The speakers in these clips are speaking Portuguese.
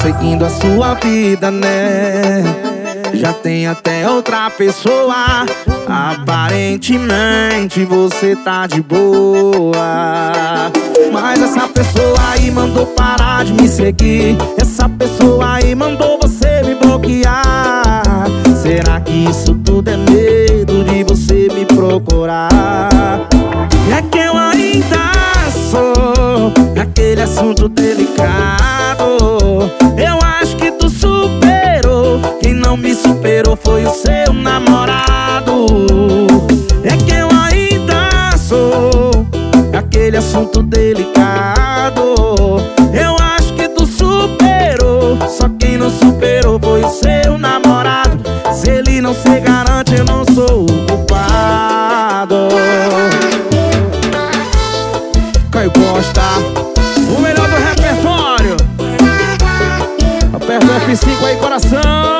seguindo a sua vida, né? Já tem até outra pessoa. Aparentemente você tá de boa, mas essa pessoa aí mandou parar de me seguir. Essa pessoa aí mandou você me bloquear. Será que isso tudo é medo de você me procurar? É que eu ainda sou aquele assunto delicado. Eu acho que tu superou. Quem não me superou foi o seu namorado. É que eu ainda sou aquele assunto delicado. Eu acho que tu superou. Só quem não superou foi o seu namorado. Se ele não se garante, eu não sou o culpado. Caio Costa, o melhor do repertório. Aperta o F5 aí, coração.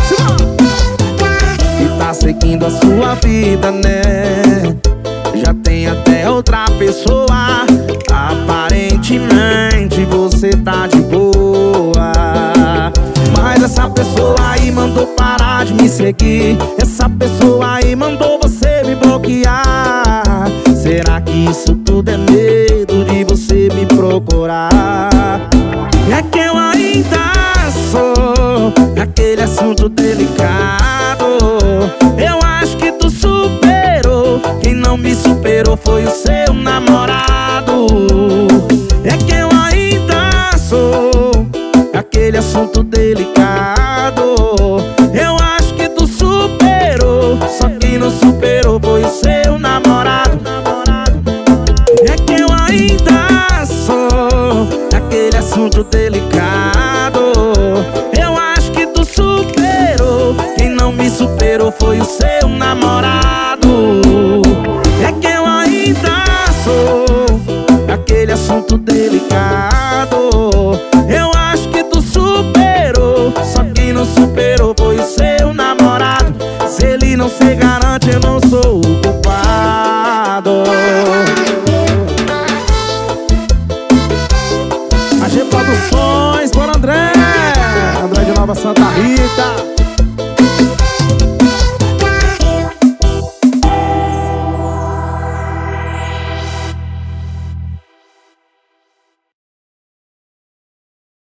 E tá seguindo a sua vida, né? Já tem até outra pessoa. Aparentemente você tá de boa, mas essa pessoa aí mandou parar de me seguir. Essa pessoa aí mandou você me bloquear. Será que isso tudo é medo de você me procurar? É que eu ainda sou aquele assunto delicado. Eu acho que tu superou. Quem não me superou foi o seu namorado. É que eu ainda sou aquele assunto delicado. Eu acho que tu superou. Só quem não superou foi o seu namorado. É que eu ainda sou aquele assunto delicado. Eu acho que tu superou. Quem não me superou foi o seu namorado. É que eu ainda sou aquele assunto delicado. Eu acho que tu superou. Só quem não superou foi o seu namorado. Se ele não se garante, eu não sou o culpado. AG Produções, por André de Nova Santa Rita.